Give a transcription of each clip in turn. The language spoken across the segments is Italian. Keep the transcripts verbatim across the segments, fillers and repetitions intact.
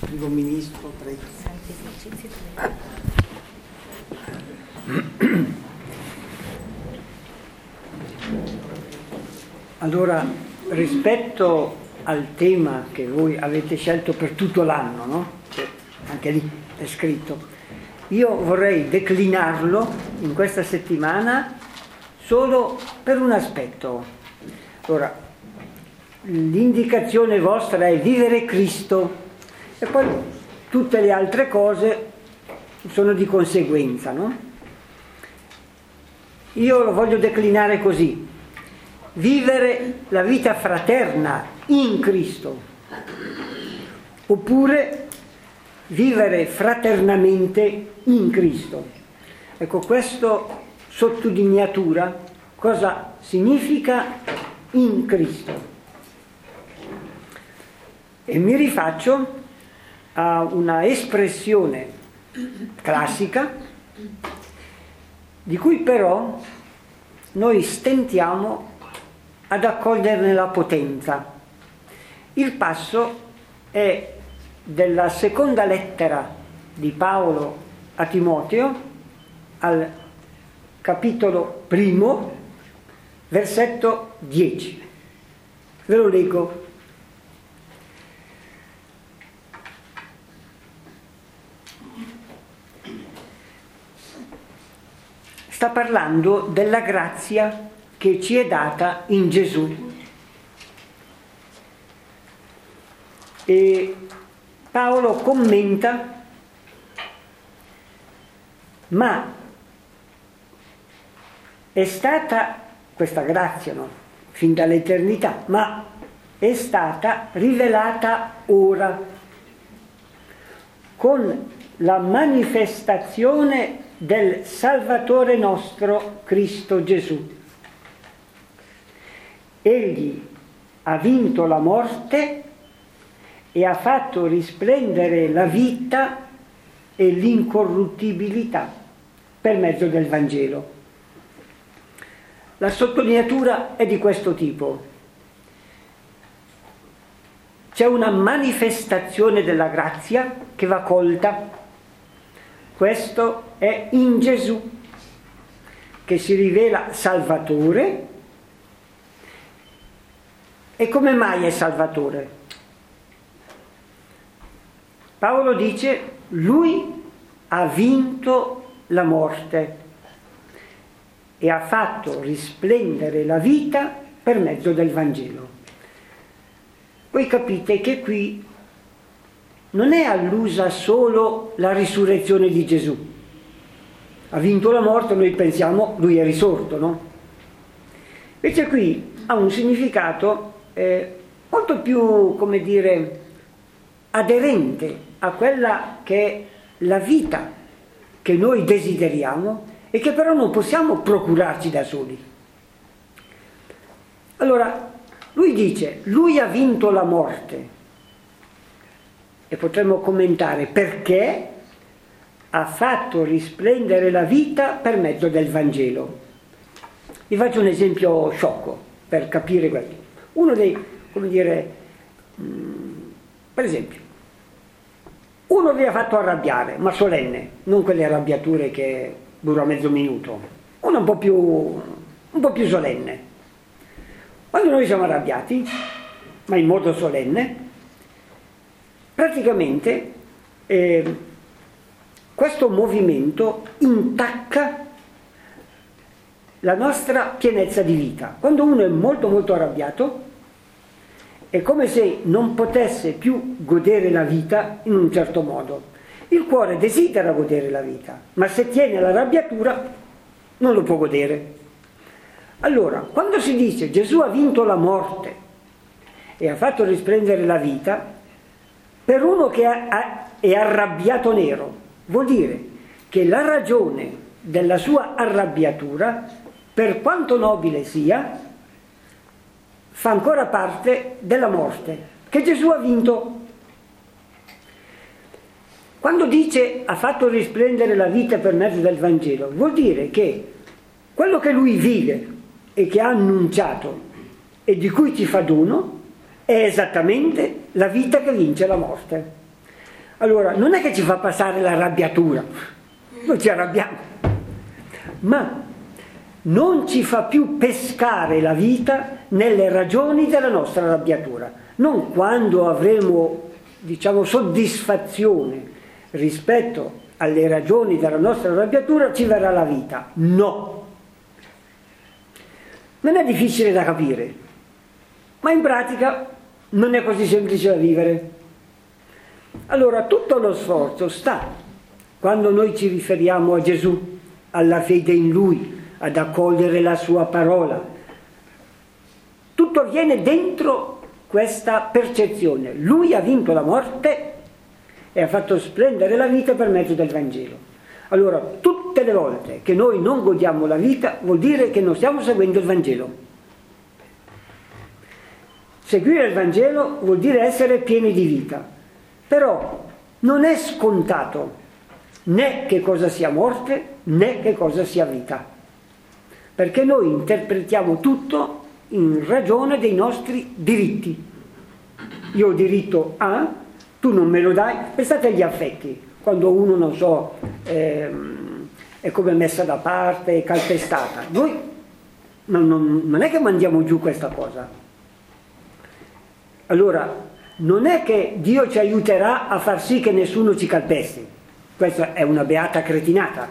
primo ministro, prego. Allora, rispetto al tema che voi avete scelto per tutto l'anno, no? Che anche lì è scritto, io vorrei declinarlo in questa settimana solo per un aspetto. Allora, l'indicazione vostra è vivere Cristo e poi tutte le altre cose sono di conseguenza, no? Io lo voglio declinare così: vivere la vita fraterna in Cristo, oppure vivere fraternamente in Cristo. Ecco, questo sottolineatura cosa significa in Cristo. E mi rifaccio a una espressione classica di cui però noi stentiamo ad accoglierne la potenza. Il passo è della seconda lettera di Paolo a Timoteo, al capitolo primo, versetto dieci. Ve lo leggo. Sta parlando della grazia che ci è data in Gesù. E Paolo commenta: ma è stata questa grazia, no? Fin dall'eternità, ma è stata rivelata ora con la manifestazione del Salvatore nostro Cristo Gesù. Egli ha vinto la morte e ha fatto risplendere la vita e l'incorruttibilità per mezzo del Vangelo. La sottolineatura è di questo tipo: c'è una manifestazione della grazia che va colta. Questo è in Gesù, che si rivela Salvatore. E come mai è Salvatore? Paolo dice: lui ha vinto la morte e ha fatto risplendere la vita per mezzo del Vangelo. Voi capite che qui non è allusa solo la risurrezione di Gesù. Ha vinto la morte, noi pensiamo lui è risorto, no? Invece qui ha un significato eh, molto più, come dire, aderente a quella che è la vita che noi desideriamo e che però non possiamo procurarci da soli. Allora, lui dice: lui ha vinto la morte. E potremmo commentare perché ha fatto risplendere la vita per mezzo del Vangelo. Vi faccio un esempio sciocco per capire questo. Uno dei, come dire, mh, per esempio, uno vi ha fatto arrabbiare, ma solenne, non quelle arrabbiature che dura mezzo minuto, uno un po' più, un po' più solenne. Quando noi siamo arrabbiati, ma in modo solenne, praticamente eh, questo movimento intacca la nostra pienezza di vita. Quando uno è molto molto arrabbiato è come se non potesse più godere la vita in un certo modo. Il cuore desidera godere la vita, ma se tiene l'arrabbiatura non lo può godere. Allora, quando si dice Gesù ha vinto la morte e ha fatto risplendere la vita, per uno che è arrabbiato nero, vuol dire che la ragione della sua arrabbiatura, per quanto nobile sia, fa ancora parte della morte, che Gesù ha vinto. Quando dice ha fatto risplendere la vita per mezzo del Vangelo, vuol dire che quello che lui vive e che ha annunciato e di cui ci fa dono è esattamente la vita che vince la morte. Allora, non è che ci fa passare l'arrabbiatura, noi ci arrabbiamo, ma non ci fa più pescare la vita nelle ragioni della nostra arrabbiatura. Non quando avremo, diciamo, soddisfazione rispetto alle ragioni della nostra arrabbiatura ci verrà la vita. No. Non è difficile da capire, ma in pratica non è così semplice da vivere. Allora, tutto lo sforzo sta quando noi ci riferiamo a Gesù, alla fede in Lui, ad accogliere la Sua parola. Tutto avviene dentro questa percezione. Lui ha vinto la morte e ha fatto splendere la vita per mezzo del Vangelo. Allora, tutte le volte che noi non godiamo la vita, vuol dire che non stiamo seguendo il Vangelo. Seguire il Vangelo vuol dire essere pieni di vita. Però non è scontato né che cosa sia morte né che cosa sia vita, perché noi interpretiamo tutto in ragione dei nostri diritti. Io ho diritto a, tu non me lo dai. Pensate agli affetti, quando uno, non so, ehm, è come messa da parte, è calpestata. Noi non, non, non è che mandiamo giù questa cosa. Allora, non è che Dio ci aiuterà a far sì che nessuno ci calpesti. Questa è una beata cretinata.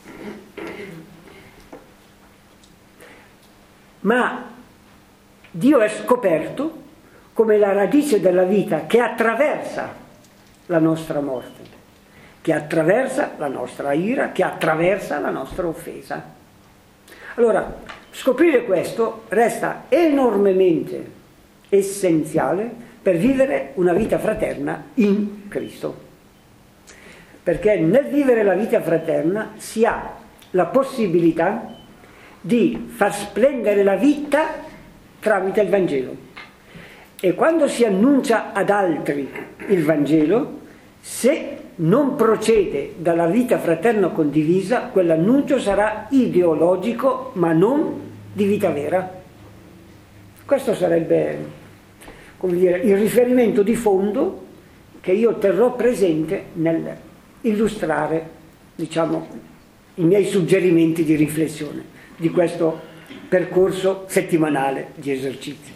Ma Dio è scoperto come la radice della vita che attraversa la nostra morte, che attraversa la nostra ira, che attraversa la nostra offesa. Allora, scoprire questo resta enormemente essenziale per vivere una vita fraterna in Cristo. Perché nel vivere la vita fraterna si ha la possibilità di far splendere la vita tramite il Vangelo. E quando si annuncia ad altri il Vangelo, se non procede dalla vita fraterna condivisa, quell'annuncio sarà ideologico ma non di vita vera. Questo sarebbe, come dire, il riferimento di fondo che io terrò presente nel illustrare, diciamo, i miei suggerimenti di riflessione di questo percorso settimanale di esercizi.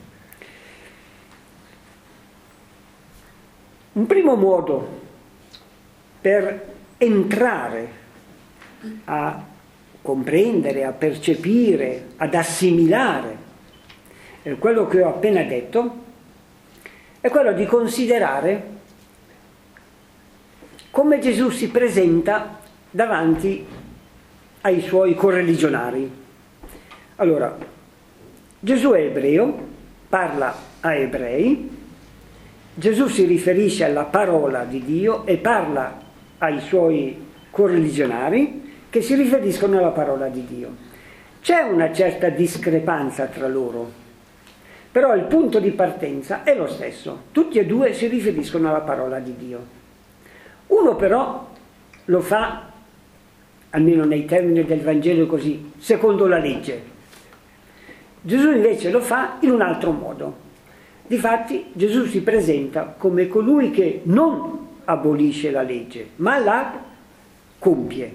Un primo modo per entrare a comprendere, a percepire, ad assimilare quello che ho appena detto è quello di considerare come Gesù si presenta davanti ai suoi correligionari. Allora, Gesù è ebreo, parla a ebrei, Gesù si riferisce alla parola di Dio e parla ai suoi correligionari che si riferiscono alla parola di Dio. C'è una certa discrepanza tra loro, però il punto di partenza è lo stesso. Tutti e due si riferiscono alla parola di Dio. Uno però lo fa, almeno nei termini del Vangelo così, secondo la legge. Gesù invece lo fa in un altro modo. Difatti Gesù si presenta come colui che non abolisce la legge, ma la compie.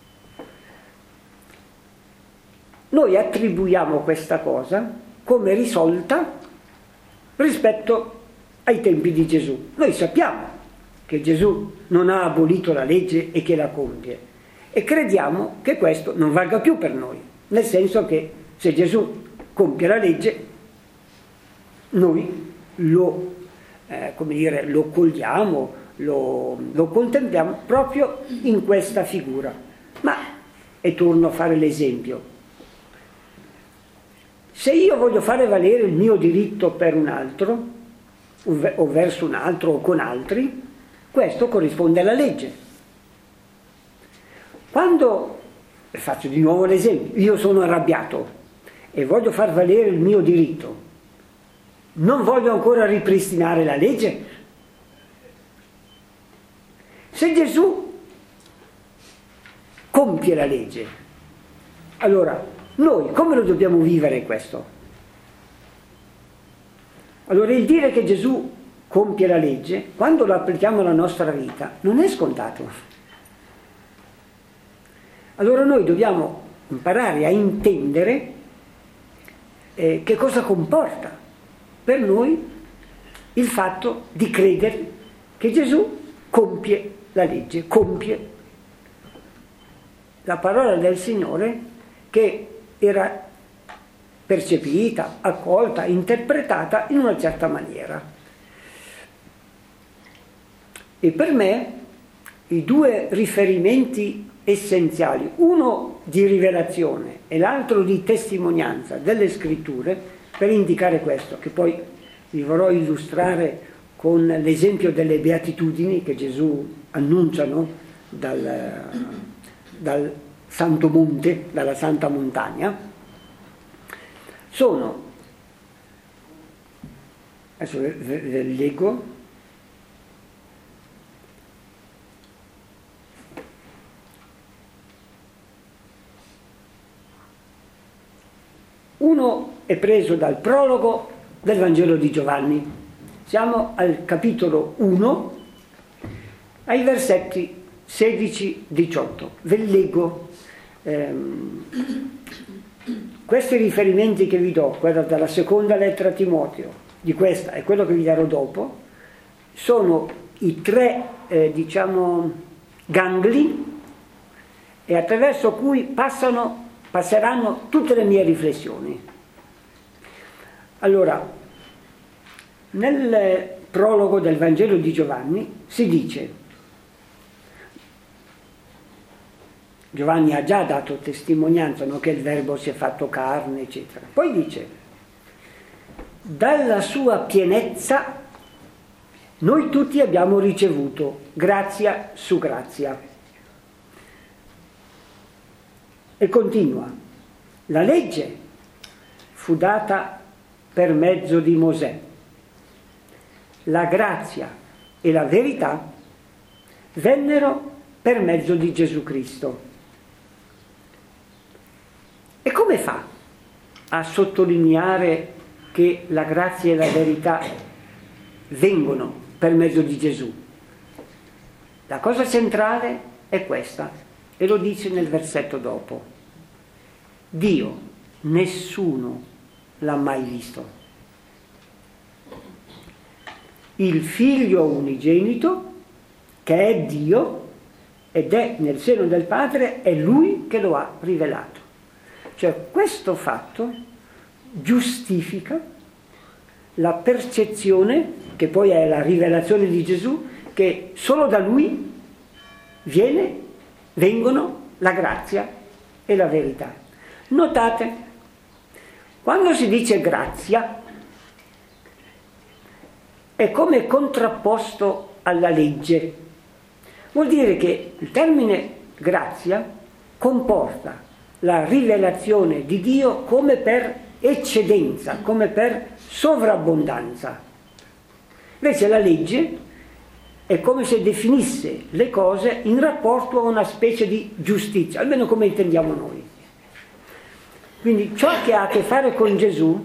Noi attribuiamo questa cosa come risolta rispetto ai tempi di Gesù. Noi sappiamo che Gesù non ha abolito la legge e che la compie e crediamo che questo non valga più per noi, nel senso che se Gesù compie la legge noi lo, eh, come dire, lo cogliamo, lo, lo contempliamo proprio in questa figura. Ma, e torno a fare l'esempio, se io voglio fare valere il mio diritto per un altro, o verso un altro o con altri, questo corrisponde alla legge. Quando, faccio di nuovo l'esempio, io sono arrabbiato e voglio far valere il mio diritto, non voglio ancora ripristinare la legge? Se Gesù compie la legge, allora noi come lo dobbiamo vivere questo? Allora il dire che Gesù compie la legge, quando lo applichiamo alla nostra vita, non è scontato. Allora noi dobbiamo imparare a intendere eh, che cosa comporta per noi il fatto di credere che Gesù compie la legge, compie la parola del Signore che era percepita, accolta, interpretata in una certa maniera. E per me i due riferimenti essenziali, uno di rivelazione e l'altro di testimonianza delle scritture, per indicare questo, che poi vi vorrò illustrare con l'esempio delle beatitudini che Gesù annuncia, no? dal, dal Santo Monte, dalla Santa Montagna, sono, adesso ve li leggo, uno è preso dal prologo del Vangelo di Giovanni. Siamo al capitolo uno, ai versetti sedici diciotto. Ve li leggo. Ehm, questi riferimenti che vi do, quello della seconda lettera a Timoteo, di questa e quello che vi darò dopo, sono i tre, eh, diciamo, gangli e attraverso cui passano, passeranno tutte le mie riflessioni. Allora, nel prologo del Vangelo di Giovanni si dice, Giovanni ha già dato testimonianza, no, che il Verbo si è fatto carne, eccetera. Poi dice, dalla sua pienezza noi tutti abbiamo ricevuto grazia su grazia. E continua, la legge fu data per mezzo di Mosè, la grazia e la verità vennero per mezzo di Gesù Cristo. E come fa a sottolineare che la grazia e la verità vengono per mezzo di Gesù? La cosa centrale è questa, e lo dice nel versetto dopo. Dio, nessuno l'ha mai visto. Il Figlio unigenito, che è Dio, ed è nel seno del Padre, è Lui che lo ha rivelato. Cioè questo fatto giustifica la percezione, che poi è la rivelazione di Gesù, che solo da Lui viene, vengono la grazia e la verità. Notate, quando si dice grazia, è come contrapposto alla legge. Vuol dire che il termine grazia comporta la rivelazione di Dio come per eccedenza, come per sovrabbondanza. Invece la legge è come se definisse le cose in rapporto a una specie di giustizia, almeno come intendiamo noi. Quindi ciò che ha a che fare con Gesù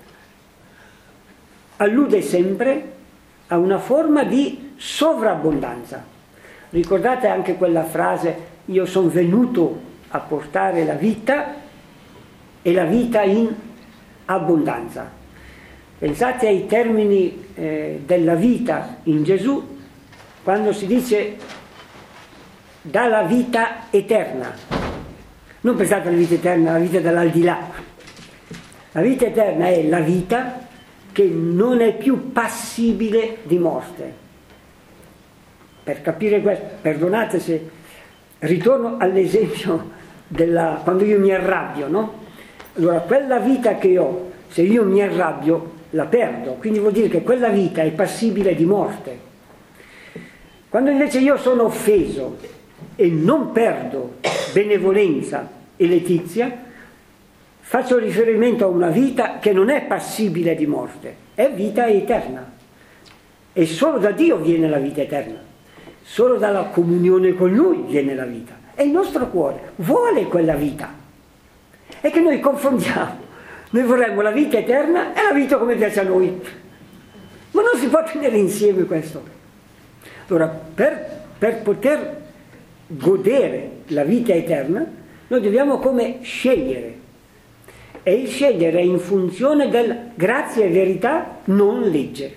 allude sempre a una forma di sovrabbondanza. Ricordate anche quella frase, io sono venuto a portare la vita e la vita in abbondanza. Pensate ai termini eh, della vita in Gesù, quando si dice dalla vita eterna. Non pensate alla vita eterna, alla vita dall'aldilà. La vita eterna è la vita che non è più passibile di morte. Per capire questo, perdonate se ritorno all'esempio della quando io mi arrabbio, no? Allora quella vita che ho, se io mi arrabbio, la perdo, quindi vuol dire che quella vita è passibile di morte. Quando invece io sono offeso e non perdo benevolenza e letizia, faccio riferimento a una vita che non è passibile di morte, è vita eterna. E solo da Dio viene la vita eterna, solo dalla comunione con Lui viene la vita. E il nostro cuore vuole quella vita. È che noi confondiamo. Noi vorremmo la vita eterna e la vita come piace a noi. Ma non si può tenere insieme questo. Allora, per, per poter godere la vita eterna, noi dobbiamo come scegliere. E il scegliere è in funzione del grazia e verità, non legge.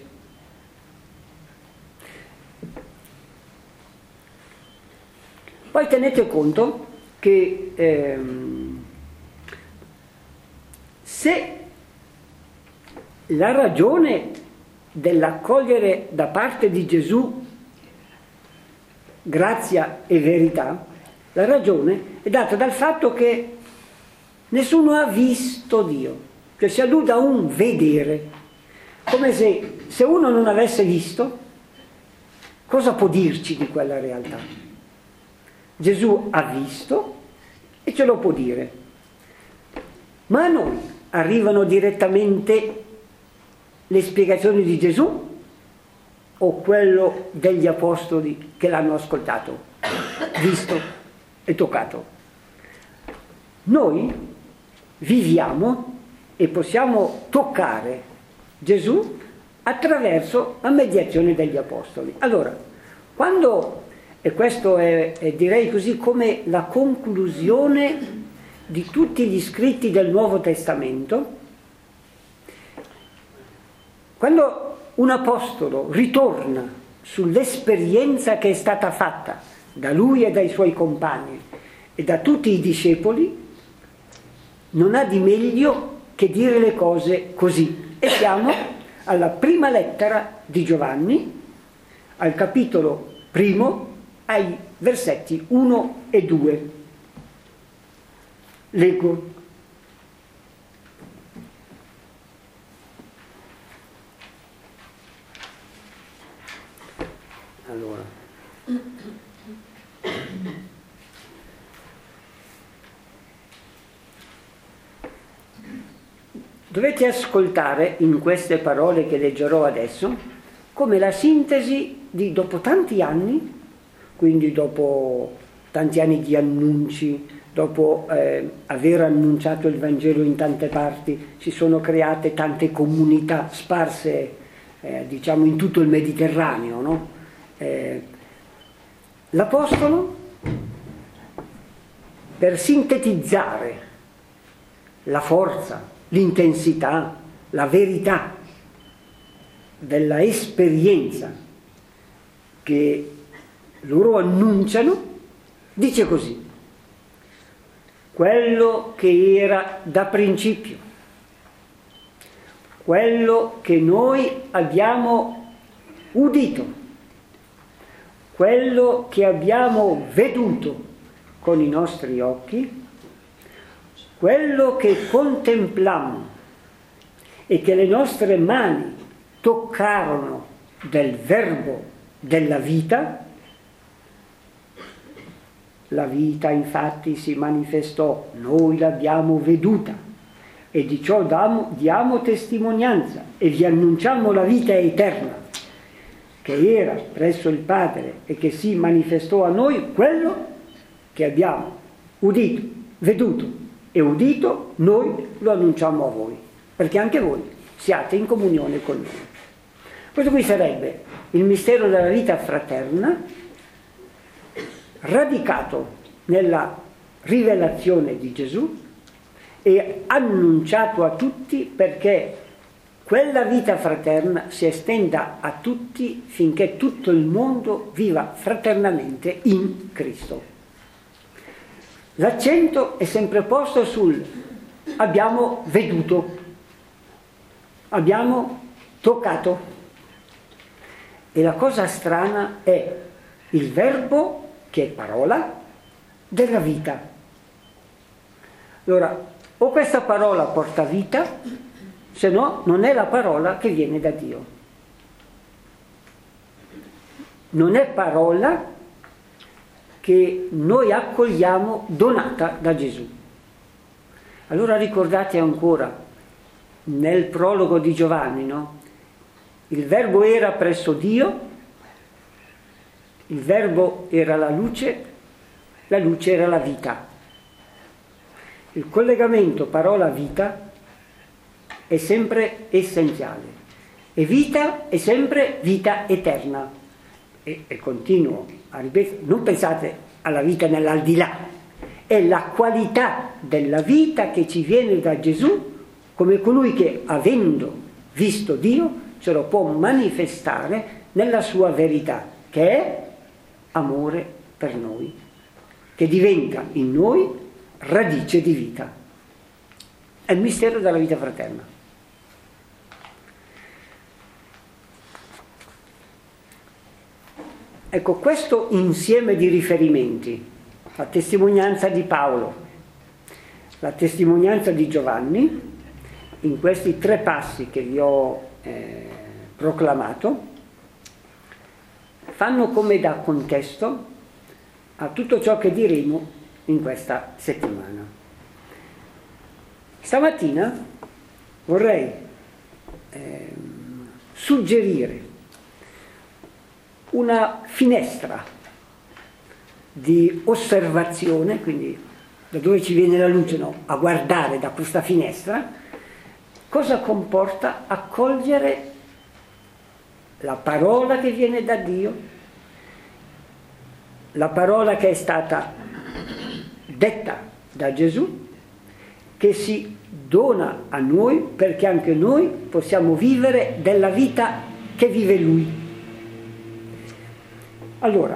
Poi tenete conto che ehm, se la ragione dell'accogliere da parte di Gesù grazia e verità, la ragione è data dal fatto che nessuno ha visto Dio, cioè si allude a un vedere, come se, se uno non avesse visto, cosa può dirci di quella realtà? Gesù ha visto e ce lo può dire. Ma a noi arrivano direttamente le spiegazioni di Gesù o quello degli apostoli che l'hanno ascoltato, visto e toccato? Noi viviamo e possiamo toccare Gesù attraverso la mediazione degli apostoli. Allora, quando, e questo è, è direi così come la conclusione di tutti gli scritti del Nuovo Testamento, quando un apostolo ritorna sull'esperienza che è stata fatta da lui e dai suoi compagni e da tutti i discepoli, non ha di meglio che dire le cose così. E siamo alla prima lettera di Giovanni, al capitolo primo, ai versetti uno e due. Leggo. Allora. Dovete ascoltare in queste parole che leggerò adesso come la sintesi di dopo tanti anni, quindi dopo tanti anni di annunci, dopo eh, aver annunciato il Vangelo in tante parti, si sono create tante comunità sparse eh, diciamo in tutto il Mediterraneo, no? Eh, l'Apostolo, per sintetizzare la forza, l'intensità, la verità della esperienza che loro annunciano, dice così: quello che era da principio, quello che noi abbiamo udito, quello che abbiamo veduto con i nostri occhi, quello che contemplammo e che le nostre mani toccarono del verbo della vita. La vita infatti si manifestò, noi l'abbiamo veduta e di ciò diamo, diamo testimonianza e vi annunciamo la vita eterna che era presso il Padre e che si manifestò a noi. Quello che abbiamo udito, veduto e udito, noi lo annunciamo a voi, perché anche voi siate in comunione con noi. Questo qui sarebbe il mistero della vita fraterna, radicato nella rivelazione di Gesù e annunciato a tutti, perché quella vita fraterna si estenda a tutti finché tutto il mondo viva fraternamente in Cristo. L'accento è sempre posto sul abbiamo veduto, abbiamo toccato. E la cosa strana è il verbo, che è parola, della vita. Allora, o questa parola porta vita, se no non è la parola che viene da Dio. Non è parola che noi accogliamo donata da Gesù. Allora ricordate ancora, nel prologo di Giovanni, no? Il verbo era presso Dio, il verbo era la luce, la luce era la vita. Il collegamento parola-vita è sempre essenziale. E vita è sempre vita eterna. E, e continuo a ripetere, non pensate alla vita nell'aldilà, è la qualità della vita che ci viene da Gesù, come colui che, avendo visto Dio, ce lo può manifestare nella sua verità, che è amore per noi, che diventa in noi radice di vita. È il mistero della vita fraterna. Ecco, questo insieme di riferimenti, la testimonianza di Paolo, la testimonianza di Giovanni, in questi tre passi che vi ho eh, proclamato, fanno come da contesto a tutto ciò che diremo in questa settimana. Stamattina vorrei eh, suggerire una finestra di osservazione, quindi da dove ci viene la luce, no? A guardare da questa finestra, cosa comporta accogliere la parola che viene da Dio, la parola che è stata detta da Gesù, che si dona a noi perché anche noi possiamo vivere della vita che vive Lui. Allora,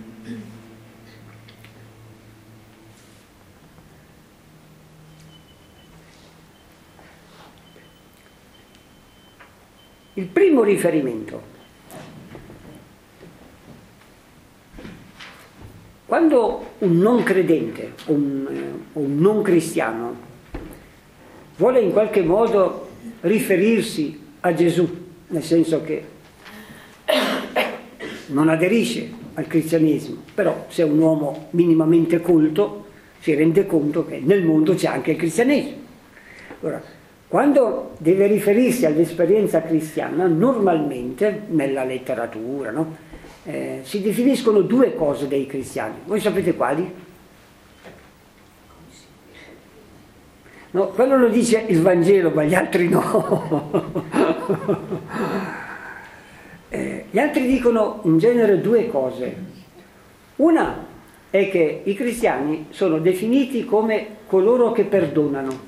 il primo riferimento, quando un non credente o un, eh, un non cristiano vuole in qualche modo riferirsi a Gesù, nel senso che non aderisce al cristianesimo, però se è un uomo minimamente colto si rende conto che nel mondo c'è anche il cristianesimo. Allora, quando deve riferirsi all'esperienza cristiana, normalmente nella letteratura, no? eh, si definiscono due cose dei cristiani. Voi sapete quali? No, quello lo dice il Vangelo, ma gli altri no. Eh, gli altri dicono in genere due cose. Una è che i cristiani sono definiti come coloro che perdonano.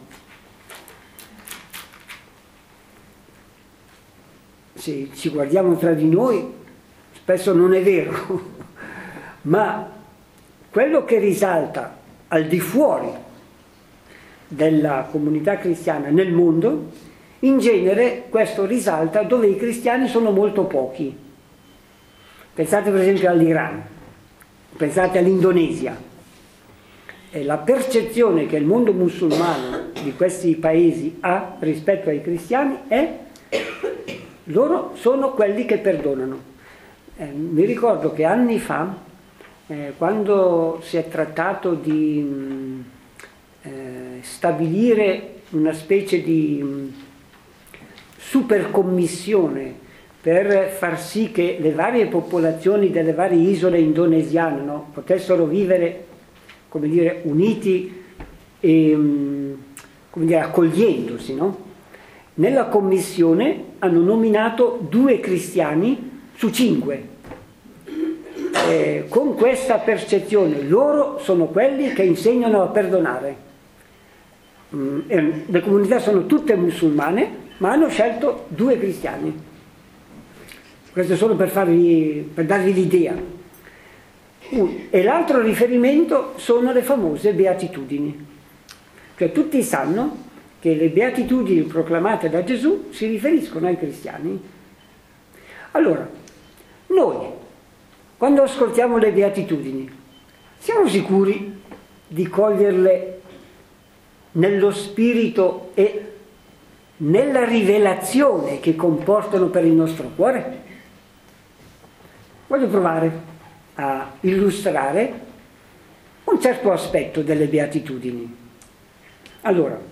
Se ci guardiamo tra di noi, spesso non è vero, ma quello che risalta al di fuori della comunità cristiana nel mondo, in genere questo risalta dove i cristiani sono molto pochi. Pensate per esempio all'Iran, pensate all'Indonesia. E la percezione che il mondo musulmano di questi paesi ha rispetto ai cristiani è: loro sono quelli che perdonano. Eh, mi ricordo che anni fa, eh, quando si è trattato di mh, eh, stabilire una specie di mh, supercommissione per far sì che le varie popolazioni delle varie isole indonesiane, no, potessero vivere, come dire, uniti e come dire, accogliendosi, no? Nella commissione hanno nominato due cristiani su cinque. Eh, con questa percezione, loro sono quelli che insegnano a perdonare. Mm, eh, le comunità sono tutte musulmane, ma hanno scelto due cristiani. Questo è solo per, farvi, per darvi l'idea. Uh, e l'altro riferimento sono le famose beatitudini. Cioè tutti sanno che le beatitudini proclamate da Gesù si riferiscono ai cristiani. Allora, noi, quando ascoltiamo le beatitudini, siamo sicuri di coglierle nello spirito e nella rivelazione che comportano per il nostro cuore? Voglio provare a illustrare un certo aspetto delle beatitudini. Allora,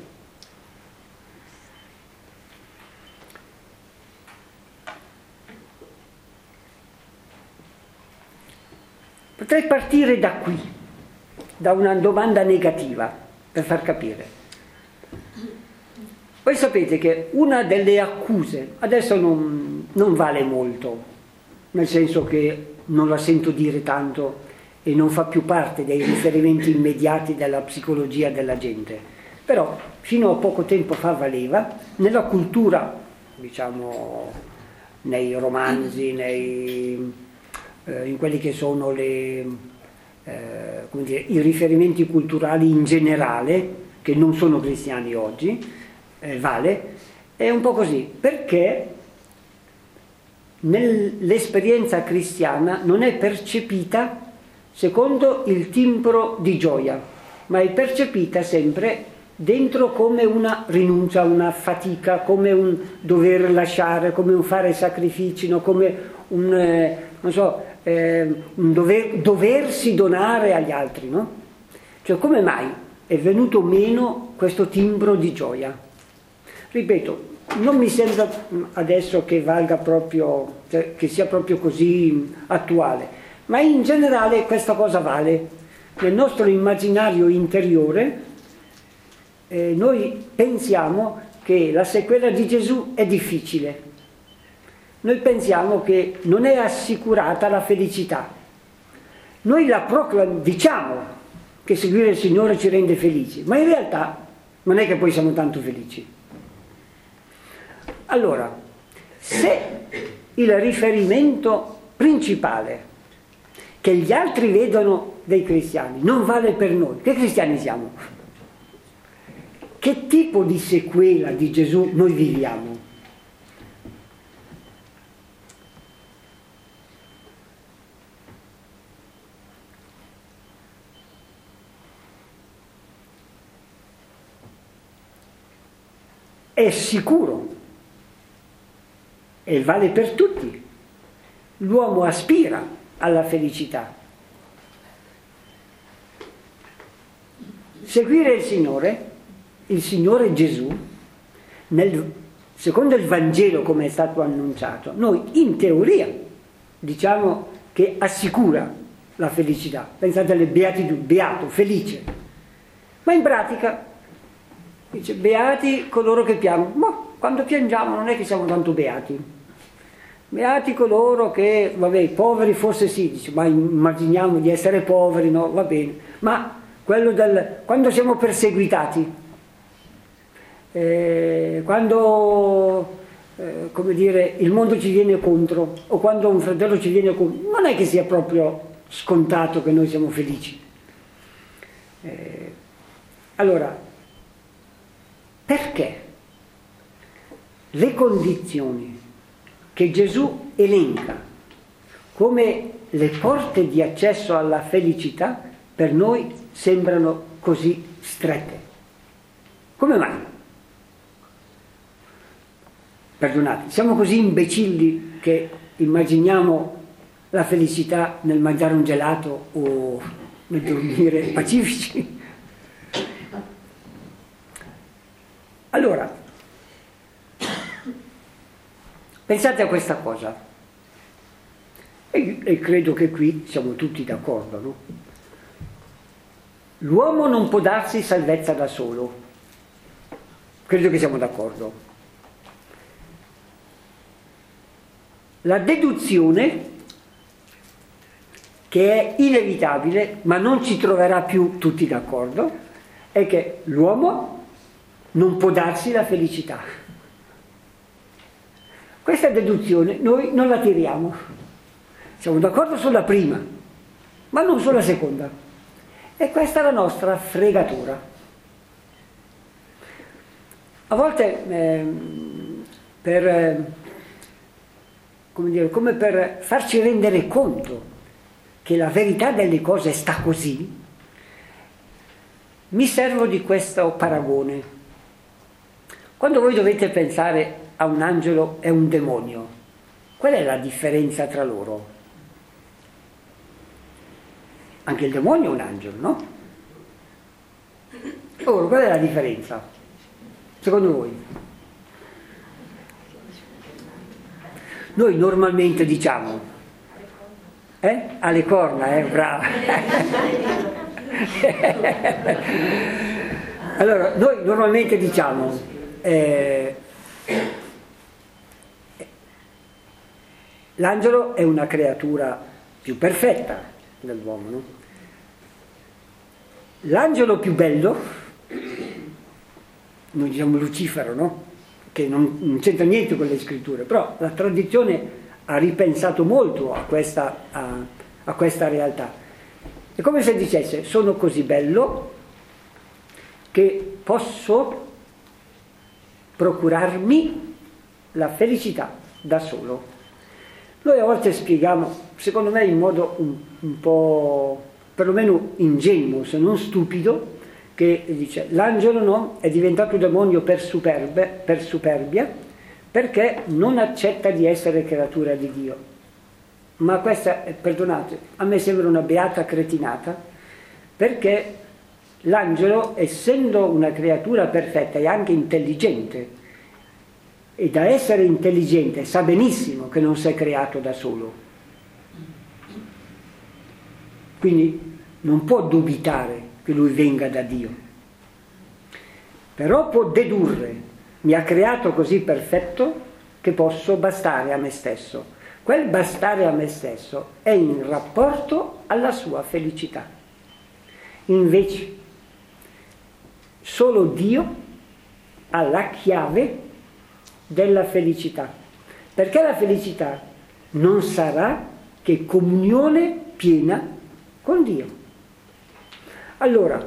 potrei partire da qui, da una domanda negativa, per far capire. Voi sapete che una delle accuse, adesso non, non vale molto, nel senso che non la sento dire tanto e non fa più parte dei riferimenti immediati della psicologia della gente, però fino a poco tempo fa valeva, nella cultura, diciamo, nei romanzi, nei, eh, in quelli che sono le, eh, come dire, i riferimenti culturali in generale, che non sono cristiani oggi, eh, vale, è un po' così, perché nell'esperienza cristiana non è percepita secondo il timbro di gioia, ma è percepita sempre dentro come una rinuncia, una fatica, come un dover lasciare, come un fare sacrifici, no? Come un, eh, non so, eh, un dover, doversi donare agli altri, no? Cioè, come mai è venuto meno questo timbro di gioia? Ripeto, non mi sembra adesso che valga proprio, cioè, che sia proprio così attuale, ma in generale questa cosa vale. Nel nostro immaginario interiore eh, noi pensiamo che la sequela di Gesù è difficile. Noi pensiamo che non è assicurata la felicità. Noi la proclamiamo, diciamo che seguire il Signore ci rende felici, ma in realtà non è che poi siamo tanto felici. Allora, se il riferimento principale che gli altri vedono dei cristiani non vale per noi, che cristiani siamo? Che tipo di sequela di Gesù noi viviamo? È sicuro e vale per tutti. L'uomo aspira alla felicità. Seguire il Signore, il Signore Gesù, nel, secondo il Vangelo come è stato annunciato, noi in teoria diciamo che assicura la felicità. Pensate alle beatitudini, beato, felice. Ma in pratica dice beati coloro che piangono. Ma quando piangiamo non è che siamo tanto beati. Beati coloro che, vabbè, i poveri forse sì, dice, ma immaginiamo di essere poveri, no, va bene, ma quello del, quando siamo perseguitati, eh, quando, eh, come dire, il mondo ci viene contro, o quando un fratello ci viene contro, non è che sia proprio scontato che noi siamo felici. Eh, allora, perché le condizioni che Gesù elenca come le porte di accesso alla felicità per noi sembrano così strette? Come mai? Perdonate, siamo così imbecilli che immaginiamo la felicità nel mangiare un gelato o nel dormire pacifici? Allora, pensate a questa cosa, e, e credo che qui siamo tutti d'accordo, no? L'uomo non può darsi salvezza da solo, credo che siamo d'accordo. La deduzione, che è inevitabile, ma non ci troverà più tutti d'accordo, è che l'uomo non può darsi la felicità. Questa deduzione noi non la tiriamo. Siamo d'accordo sulla prima, ma non sulla seconda. E questa è la nostra fregatura. A volte, eh, per, eh, come dire, come per farci rendere conto che la verità delle cose sta così, mi servo di questo paragone. Quando voi dovete pensare a un angelo e un demonio, qual è la differenza tra loro? Anche il demonio è un angelo, no? Ora, qual è la differenza? Secondo voi? Noi normalmente diciamo, eh? Ha le corna, eh? Brava. Allora, noi normalmente diciamo, eh, l'angelo è una creatura più perfetta dell'uomo, no? L'angelo più bello, noi diciamo Lucifero, no? Che non, non c'entra niente con le scritture, però la tradizione ha ripensato molto a questa, a, a questa realtà. È come se dicesse: sono così bello che posso procurarmi la felicità da solo. Noi a volte spieghiamo, secondo me in modo un, un po' perlomeno ingenuo, se non stupido, che dice: l'angelo no, è diventato demonio per, superbe, per superbia, perché non accetta di essere creatura di Dio. Ma questa, perdonate, a me sembra una beata cretinata, perché l'angelo, essendo una creatura perfetta, è anche intelligente, e da essere intelligente sa benissimo che non si è creato da solo. Quindi non può dubitare che lui venga da Dio. Però può dedurre: mi ha creato così perfetto che posso bastare a me stesso. Quel bastare a me stesso è in rapporto alla sua felicità. Invece, solo Dio ha la chiave della felicità, perché la felicità non sarà che comunione piena con Dio. Allora,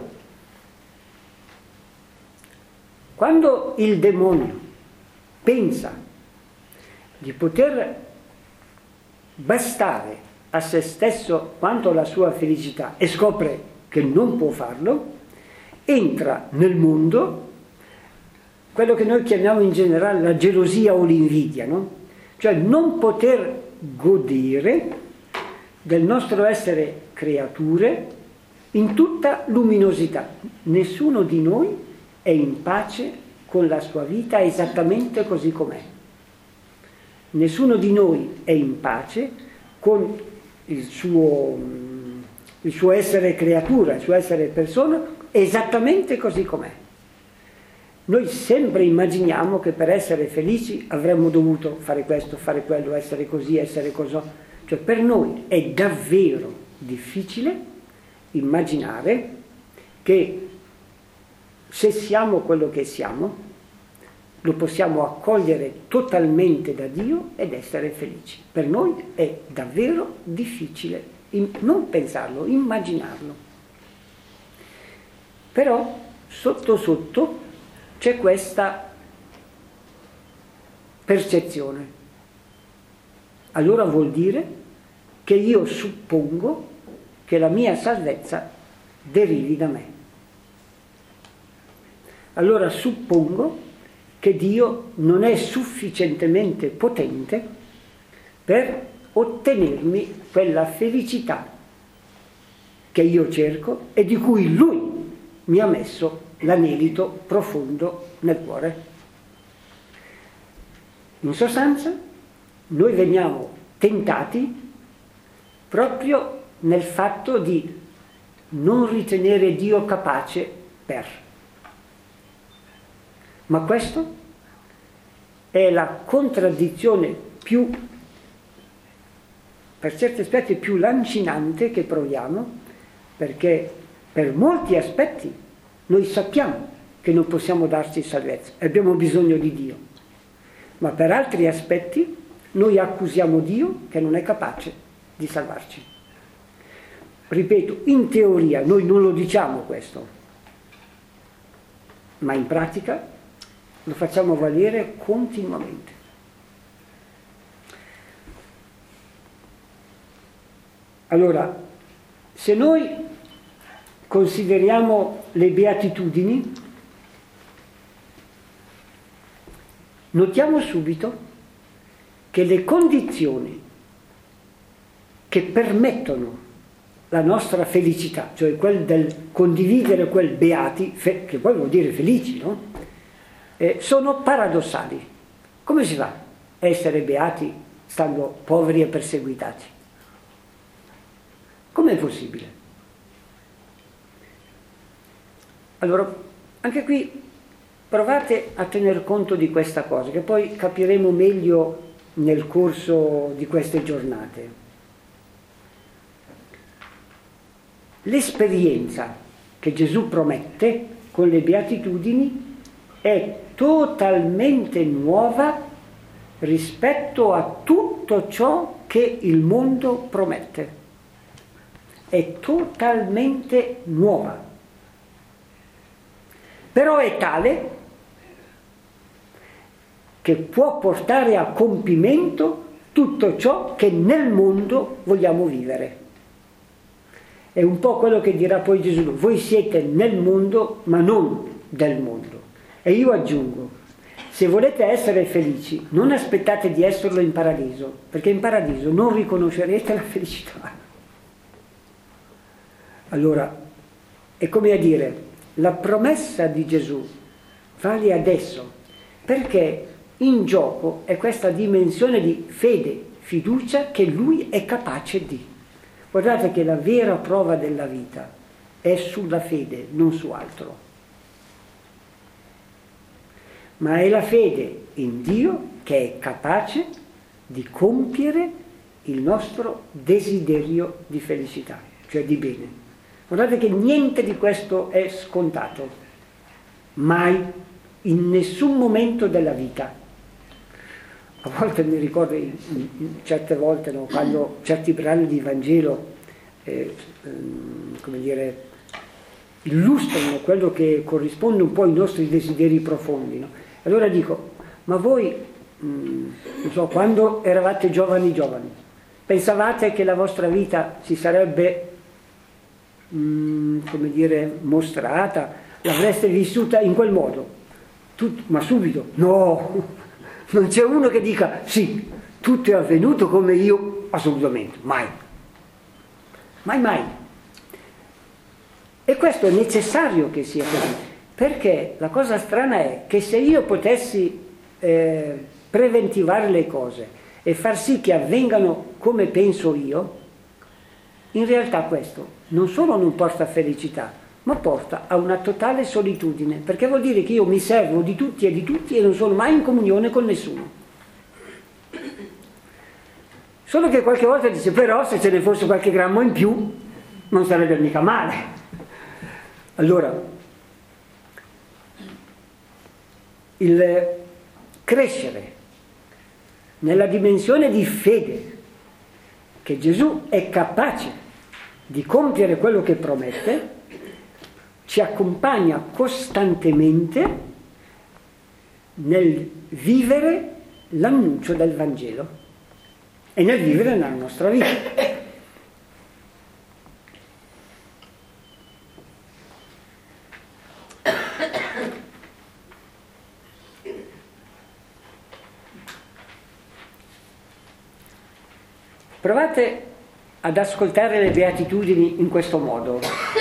quando il demonio pensa di poter bastare a se stesso quanto alla sua felicità e scopre che non può farlo, entra nel mondo quello che noi chiamiamo in generale la gelosia o l'invidia, no? Cioè non poter godere del nostro essere creature in tutta luminosità. Nessuno di noi è in pace con la sua vita esattamente così com'è. Nessuno di noi è in pace con il suo, il suo essere creatura, il suo essere persona, esattamente così com'è. Noi sempre immaginiamo che per essere felici avremmo dovuto fare questo, fare quello, essere così, essere così. Cioè per noi è davvero difficile immaginare che se siamo quello che siamo, lo possiamo accogliere totalmente da Dio ed essere felici. Per noi è davvero difficile non pensarlo, immaginarlo. Però sotto sotto c'è questa percezione. Allora vuol dire che io suppongo che la mia salvezza derivi da me. Allora suppongo che Dio non è sufficientemente potente per ottenermi quella felicità che io cerco e di cui Lui mi ha messo l'anelito profondo nel cuore. In sostanza, noi veniamo tentati proprio nel fatto di non ritenere Dio capace per. Ma questo è la contraddizione più, per certi aspetti, più lancinante che proviamo, perché per molti aspetti noi sappiamo che non possiamo darci salvezza, abbiamo bisogno di Dio, ma per altri aspetti noi accusiamo Dio che non è capace di salvarci. Ripeto, in teoria noi non lo diciamo questo, ma in pratica lo facciamo valere continuamente. Allora, se noi consideriamo le beatitudini, notiamo subito che le condizioni che permettono la nostra felicità, cioè quel del condividere quel beati, fe, che poi vuol dire felici, no? Eh, sono paradossali. Come si fa a essere beati stando poveri e perseguitati? Com'è possibile? Allora, anche qui provate a tener conto di questa cosa, che poi capiremo meglio nel corso di queste giornate. L'esperienza che Gesù promette con le beatitudini è totalmente nuova rispetto a tutto ciò che il mondo promette. È totalmente nuova. Però è tale che può portare a compimento tutto ciò che nel mondo vogliamo vivere. È un po' quello che dirà poi Gesù: voi siete nel mondo ma non del mondo. E io aggiungo: se volete essere felici, non aspettate di esserlo in paradiso, perché in paradiso non riconoscerete la felicità. Allora, è come a dire, la promessa di Gesù vale adesso, perché in gioco è questa dimensione di fede, fiducia che Lui è capace di. Guardate che la vera prova della vita è sulla fede, non su altro. Ma è la fede in Dio che è capace di compiere il nostro desiderio di felicità, cioè di bene. Guardate che niente di questo è scontato, mai, in nessun momento della vita. A volte mi ricordo, in, in, certe volte, no, quando certi brani di Vangelo, eh, ehm, come dire, illustrano quello che corrisponde un po' ai nostri desideri profondi, no? Allora dico, ma voi, mh, non so, quando eravate giovani giovani, pensavate che la vostra vita si sarebbe, mh, come dire, mostrata, l'avreste vissuta in quel modo? Tut- ma subito, no, non c'è uno che dica, sì, tutto è avvenuto come io, assolutamente, mai. Mai, mai. E questo è necessario che sia così. Perché la cosa strana è che se io potessi eh, preventivare le cose e far sì che avvengano come penso io, in realtà questo non solo non porta felicità, ma porta a una totale solitudine, perché vuol dire che io mi servo di tutti e di tutti e non sono mai in comunione con nessuno. Solo che qualche volta dice, però se ce ne fosse qualche grammo in più non sarebbe mica male. Allora, il crescere nella dimensione di fede che Gesù è capace di compiere quello che promette ci accompagna costantemente nel vivere l'annuncio del Vangelo e nel vivere nella nostra vita. Provate ad ascoltare le beatitudini in questo modo.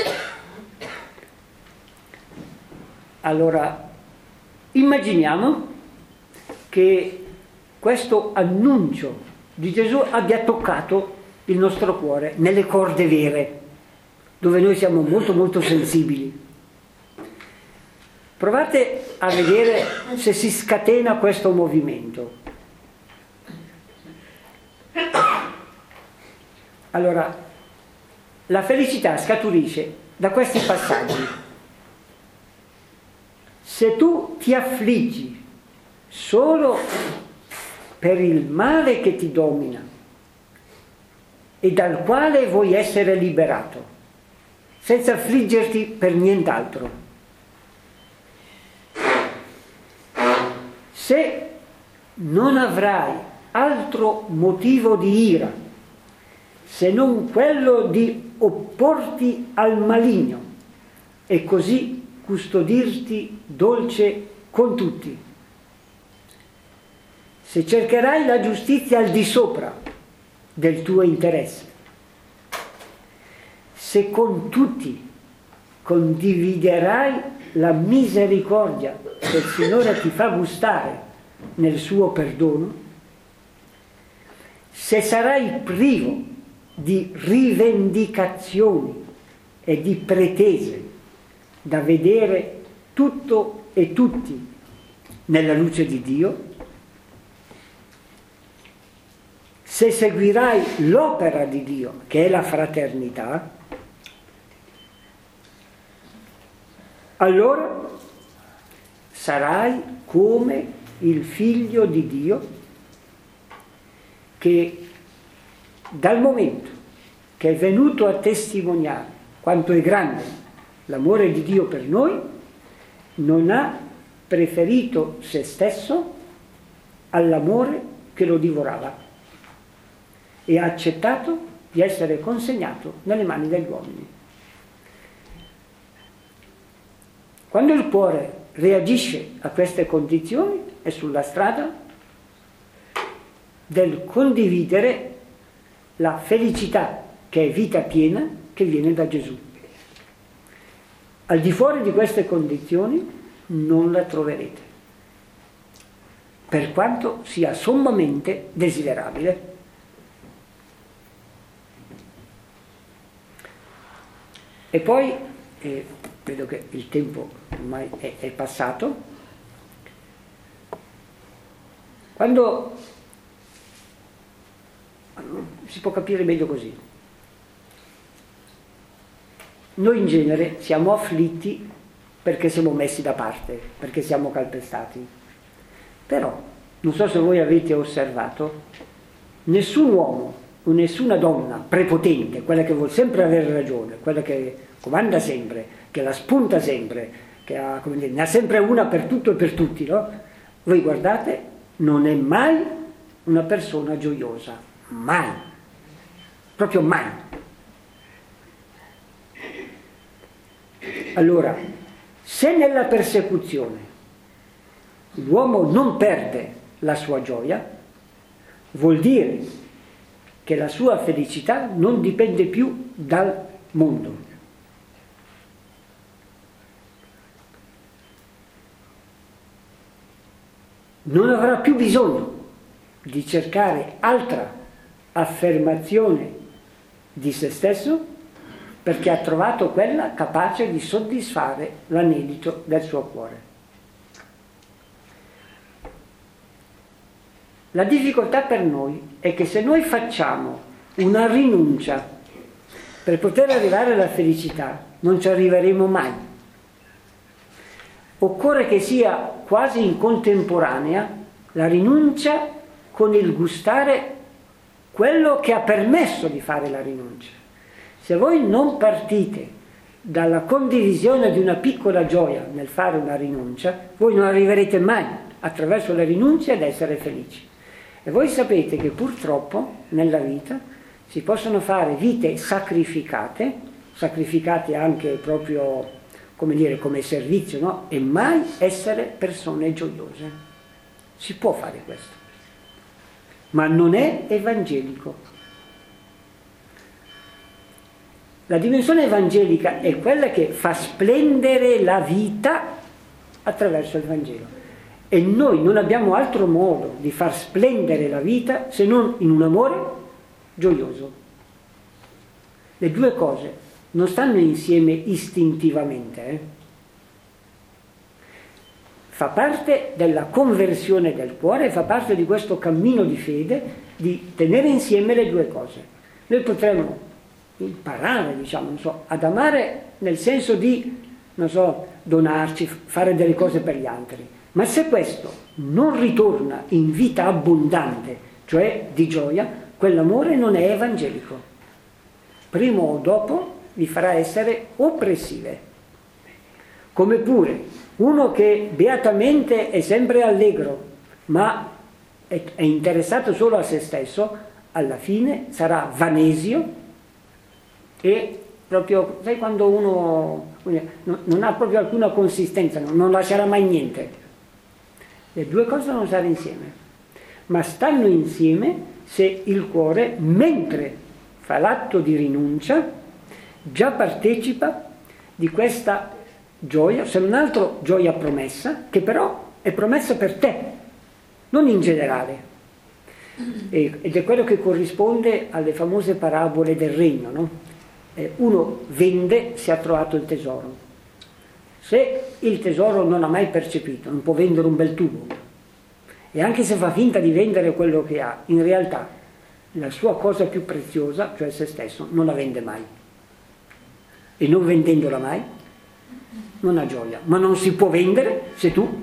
Allora, immaginiamo che questo annuncio di Gesù abbia toccato il nostro cuore nelle corde vere, dove noi siamo molto molto sensibili. Provate a vedere se si scatena questo movimento. Allora, la felicità scaturisce da questi passaggi. Se tu ti affliggi solo per il male che ti domina e dal quale vuoi essere liberato, senza affliggerti per nient'altro, se non avrai altro motivo di ira se non quello di opporti al maligno e così custodirti dolce con tutti, se cercherai la giustizia al di sopra del tuo interesse, se con tutti condividerai la misericordia che il Signore ti fa gustare nel suo perdono, se sarai privo di rivendicazioni e di pretese da vedere tutto e tutti nella luce di Dio, se seguirai l'opera di Dio, che è la fraternità, allora sarai come il figlio di Dio che dal momento che è venuto a testimoniare quanto è grande l'amore di Dio per noi, non ha preferito se stesso all'amore che lo divorava e ha accettato di essere consegnato nelle mani degli uomini. Quando il cuore reagisce a queste condizioni è sulla strada del condividere la felicità che è vita piena che viene da Gesù. Al di fuori di queste condizioni non la troverete, per quanto sia sommamente desiderabile. E poi, eh, vedo che il tempo ormai è, è passato, quando si può capire meglio così, noi in genere siamo afflitti perché siamo messi da parte, perché siamo calpestati, però non so se voi avete osservato, nessun uomo o nessuna donna prepotente, quella che vuol sempre avere ragione, quella che comanda sempre, che la spunta sempre, che ha, come dire, ne ha sempre una per tutto e per tutti, no? Voi guardate, non è mai una persona gioiosa, mai, proprio mai. Allora, se nella persecuzione l'uomo non perde la sua gioia, vuol dire che la sua felicità non dipende più dal mondo. Non avrà più bisogno di cercare altra affermazione di se stesso, perché ha trovato quella capace di soddisfare l'anelito del suo cuore. La difficoltà per noi è che se noi facciamo una rinuncia per poter arrivare alla felicità, non ci arriveremo mai. Occorre che sia quasi in contemporanea la rinuncia con il gustare quello che ha permesso di fare la rinuncia. Se voi non partite dalla condivisione di una piccola gioia nel fare una rinuncia, voi non arriverete mai attraverso la rinuncia ad essere felici. E voi sapete che purtroppo nella vita si possono fare vite sacrificate, sacrificate anche proprio, come dire, come servizio, no? E mai essere persone gioiose. Si può fare questo, ma non è evangelico. La dimensione evangelica è quella che fa splendere la vita attraverso il Vangelo. E noi non abbiamo altro modo di far splendere la vita se non in un amore gioioso. Le due cose non stanno insieme istintivamente. Eh? Fa parte della conversione del cuore, fa parte di questo cammino di fede di tenere insieme le due cose. Noi potremmo imparare, diciamo, non so, ad amare nel senso di, non so, donarci, fare delle cose per gli altri. Ma se questo non ritorna in vita abbondante, cioè di gioia, quell'amore non è evangelico. Prima o dopo vi farà essere oppressive. Come pure uno che beatamente è sempre allegro, ma è, è interessato solo a se stesso, alla fine sarà vanesio e proprio, sai, quando uno non ha proprio alcuna consistenza, non lascerà mai niente. Le due cose non stanno insieme, ma stanno insieme se il cuore, mentre fa l'atto di rinuncia, già partecipa di questa gioia, se non altro gioia promessa, che però è promessa per te, non in generale. E, ed è quello che corrisponde alle famose parabole del regno, no? Eh, uno vende se ha trovato il tesoro, Se il tesoro non ha mai percepito, non può vendere un bel tubo, e anche se fa finta di vendere quello che ha, in realtà la sua cosa più preziosa, cioè se stesso, non la vende mai. E non vendendola mai, non ha gioia. Ma non si può vendere se tu...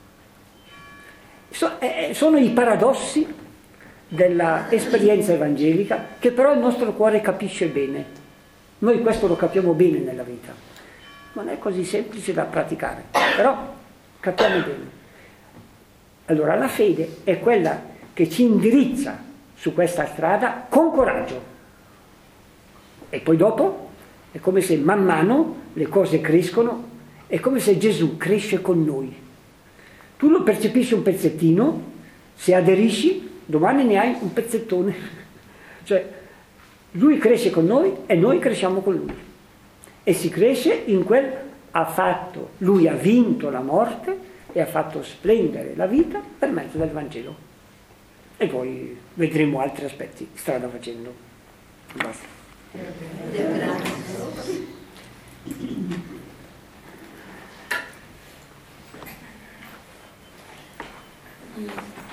So, eh, sono i paradossi dell'esperienza evangelica che però il nostro cuore capisce bene. Noi questo lo capiamo bene nella vita. Non è così semplice da praticare, però capiamo bene. Allora la fede è quella che ci indirizza su questa strada con coraggio. E poi dopo è come se man mano le cose crescono, è come se Gesù cresce con noi. Tu lo percepisci un pezzettino, se aderisci, domani ne hai un pezzettone. Cioè, lui cresce con noi e noi cresciamo con lui. E si cresce in quel ha fatto, lui ha vinto la morte e ha fatto splendere la vita per mezzo del Vangelo. E poi vedremo altri aspetti strada facendo. Basta. Grazie.